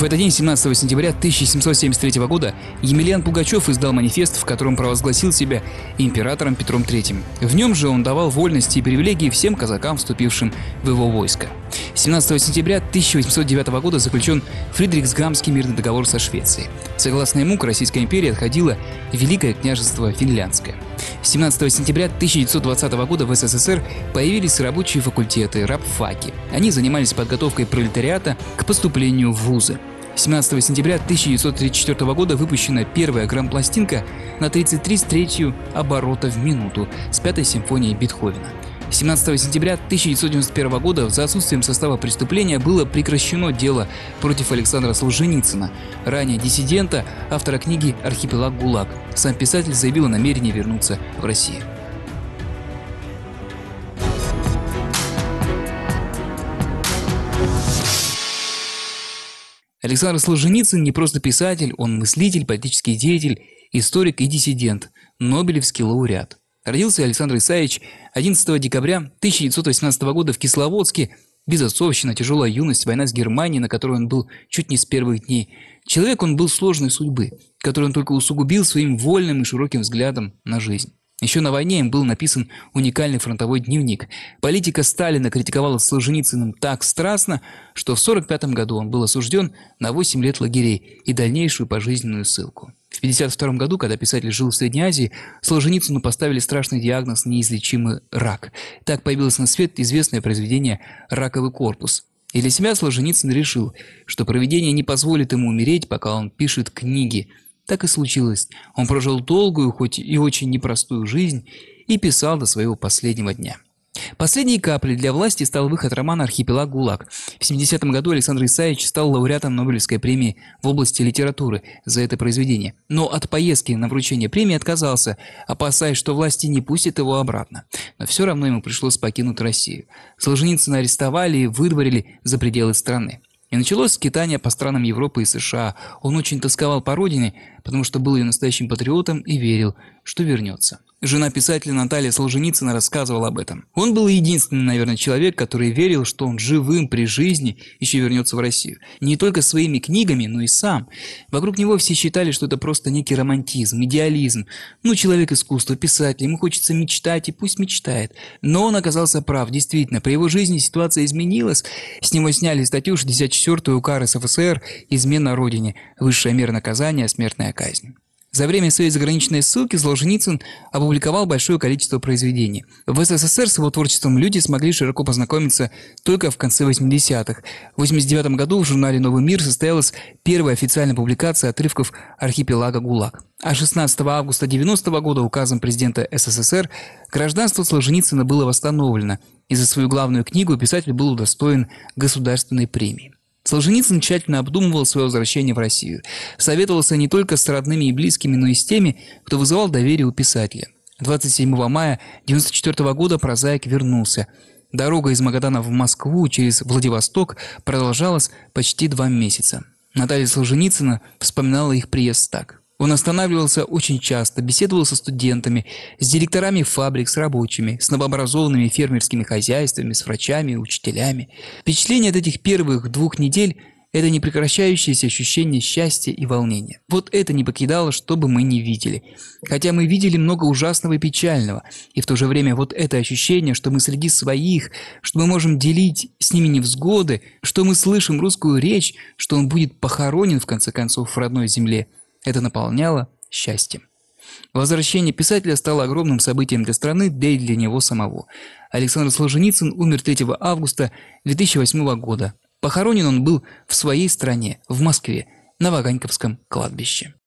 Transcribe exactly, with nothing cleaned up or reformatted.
В этот день, семнадцатого сентября тысяча семьсот семьдесят третьего года, Емельян Пугачев издал манифест, в котором провозгласил себя императором Петром Третьим. В нем же он давал вольности и привилегии всем казакам, вступившим в его войско. семнадцатого сентября тысяча восемьсот девятого года заключен Фридрихсгамский мирный договор со Швецией. Согласно ему, к Российской империи отходило Великое княжество Финляндское. семнадцатого сентября тысяча девятьсот двадцатого года в СССР появились рабочие факультеты, рабфаки. Они занимались подготовкой пролетариата к поступлению в вузы. семнадцатого сентября тысяча девятьсот тридцать четвёртого года выпущена первая грампластинка на тридцать три с третью оборота в минуту с пятой симфонией Бетховена. семнадцатого сентября тысяча девятьсот девяносто первого года за отсутствием состава преступления было прекращено дело против Александра Солженицына, ранее диссидента, автора книги «Архипелаг ГУЛАГ». Сам писатель заявил о намерении вернуться в Россию. Александр Солженицын не просто писатель, он мыслитель, политический деятель, историк и диссидент, нобелевский лауреат. Родился Александр Исаевич одиннадцатого декабря тысяча девятьсот восемнадцатого года в Кисловодске. Безотцовщина, тяжелая юность, война с Германией, на которой он был чуть не с первых дней. Человек он был сложной судьбы, которую он только усугубил своим вольным и широким взглядом на жизнь. Еще на войне им был написан уникальный фронтовой дневник. Политика Сталина критиковала Солженицыным так страстно, что в сорок пятом году он был осужден на восемь лет лагерей и дальнейшую пожизненную ссылку. В пятьдесят втором году, когда писатель жил в Средней Азии, Солженицыну поставили страшный диагноз – неизлечимый рак. Так появилось на свет известное произведение «Раковый корпус». И для себя Солженицын решил, что провидение не позволит ему умереть, пока он пишет книги. Так и случилось. Он прожил долгую, хоть и очень непростую жизнь и писал до своего последнего дня. Последней каплей для власти стал выход романа «Архипелаг ГУЛАГ». В семидесятом году Александр Исаевич стал лауреатом Нобелевской премии в области литературы за это произведение. Но от поездки на вручение премии отказался, опасаясь, что власти не пустят его обратно. Но все равно ему пришлось покинуть Россию. Солженицына арестовали и выдворили за пределы страны. И началось скитание по странам Европы и США. Он очень тосковал по родине, потому что был ее настоящим патриотом и верил, что вернется. Жена писателя Наталья Солженицына рассказывала об этом. Он был единственный, наверное, человек, который верил, что он живым при жизни еще вернется в Россию. Не только своими книгами, но и сам. Вокруг него все считали, что это просто некий романтизм, идеализм. Ну, человек искусства, писатель, ему хочется мечтать, и пусть мечтает. Но он оказался прав. Действительно, при его жизни ситуация изменилась. С него сняли статью шестьдесят четвёртую УК РСФСР «Измена Родине». Высшая мера наказания – смертная казнь. За время своей заграничной ссылки Солженицын опубликовал большое количество произведений. В СССР с его творчеством люди смогли широко познакомиться только в конце восьмидесятых. В восемьдесят девятом году в журнале «Новый мир» состоялась первая официальная публикация отрывков «Архипелага ГУЛАГ». А шестнадцатого августа девяностого года указом президента СССР гражданство Солженицына было восстановлено, и за свою главную книгу писатель был удостоен государственной премии. Солженицын тщательно обдумывал свое возвращение в Россию. Советовался не только с родными и близкими, но и с теми, кто вызывал доверие у писателя. двадцать седьмого мая девяносто четвёртого года прозаик вернулся. Дорога из Магадана в Москву через Владивосток продолжалась почти два месяца. Наталья Солженицына вспоминала их приезд так. Он останавливался очень часто, беседовал со студентами, с директорами фабрик, с рабочими, с новообразованными фермерскими хозяйствами, с врачами, учителями. Впечатление от этих первых двух недель – это непрекращающееся ощущение счастья и волнения. Вот это не покидало, что бы мы ни видели. Хотя мы видели много ужасного и печального, и в то же время вот это ощущение, что мы среди своих, что мы можем делить с ними невзгоды, что мы слышим русскую речь, что он будет похоронен в конце концов в родной земле – это наполняло счастьем. Возвращение писателя стало огромным событием для страны, да и для него самого. Александр Солженицын умер третьего августа две тысячи восьмого года. Похоронен он был в своей стране, в Москве, на Ваганьковском кладбище.